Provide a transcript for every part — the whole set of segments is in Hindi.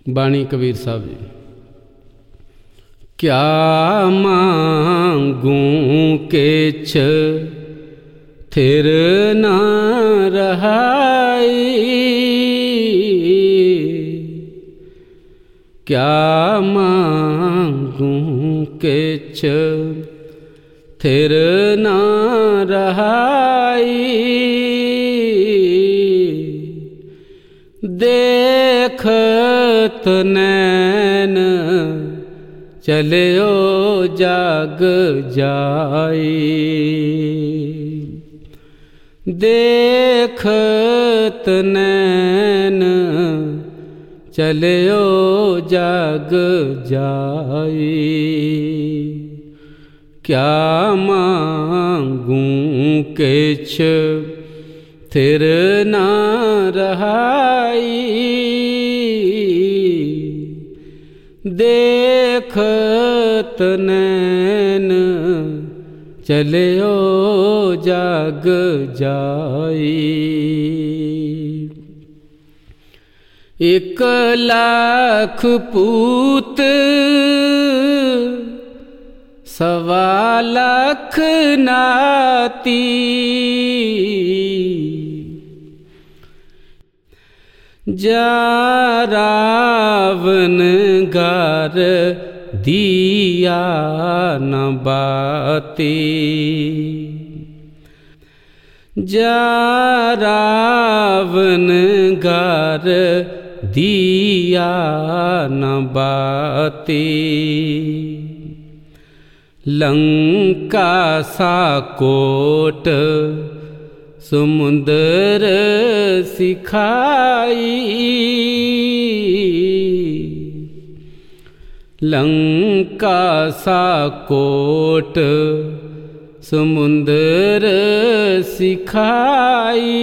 बाणी कबीर साहब जी। क्या मांगू केछ थिर न रहाई, क्या मांगू केछ थिर न रहाई। देखत नैन चलियो जाग जाई, देखत नैन चलियो जाग जाई। क्या मांगू केछ थिर न रहाई, देखत नैन चलियो जाग जाई। 1,00,000 पूत 1,25,000 नाती, जा रावण गार दिया न बाती, जा रावण गार दिया न बाती। लंका सा कोट समुंदर सिखाई, लंका सा कोट समुंदर सिखाई।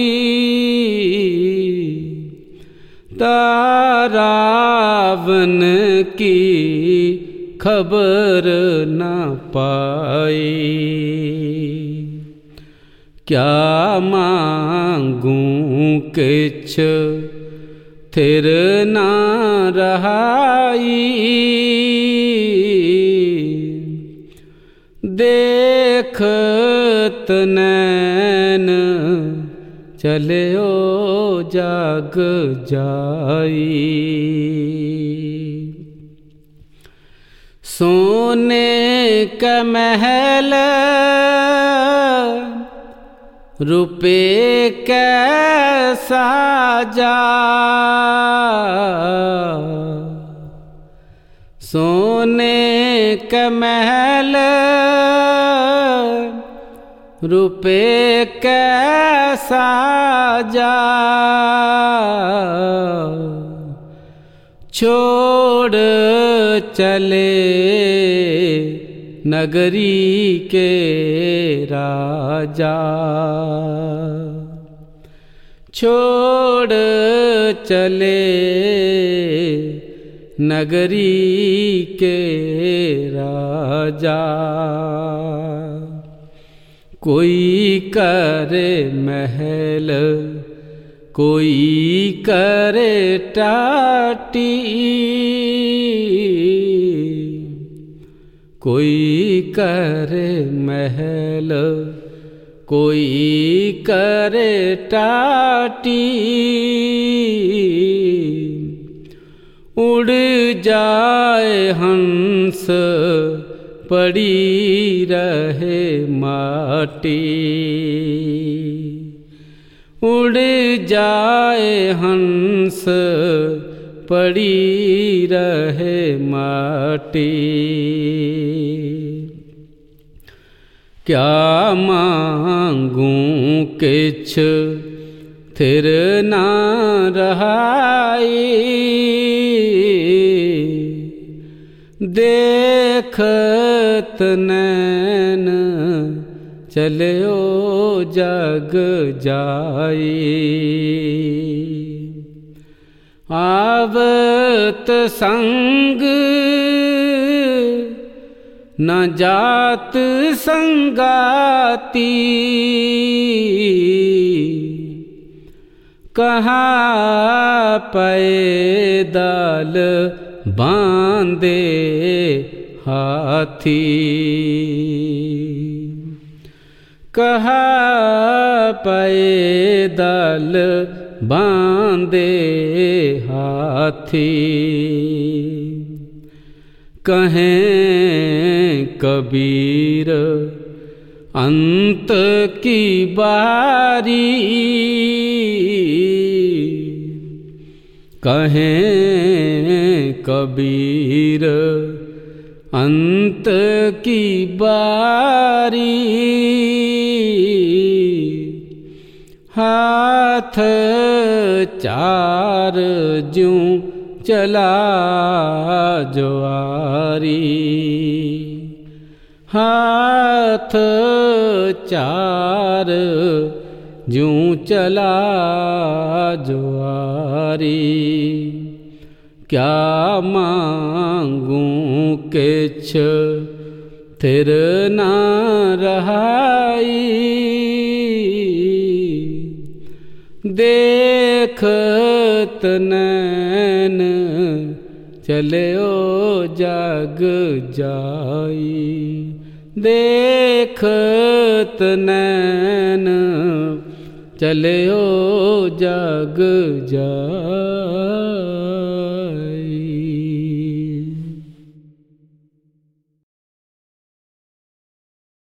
रावण की खबर न पाई, क्या मांगू केछ थिर न रहाई। देखत नैन चलियो जाग जाई। सोने का महल रुपए कैसा जा, सोने का महल रुपए कैसा जा। छोड़ चले नगरी के राजा, छोड़ चले नगरी के राजा। कोई करे महल कोई करे टाटी, कोई करे महल कोई करे टाटी। उड़ जाए हंस पड़ी रहे माटी, उड़ जाए हंस पड़ी रहे माटी। क्या मांगू किछ थिर न रहाई, देखत नैन चलियो जग जाई। आवत संग न जात संगाती, कहाँ पैदल बांधे हाथी, कहाँ पैदल बांधे हाथी। कहें कबीर अंत की बारी, कहें कबीर अंत की बारी। हाथ चार ज्यों चला जुआरी, हाथ चार ज्यों चला जुआरी। क्या मांगूं किछ थिर ना रहाई, देखत नैन चले ओ जग जाई, देखत नैन चले ओ जग जाई।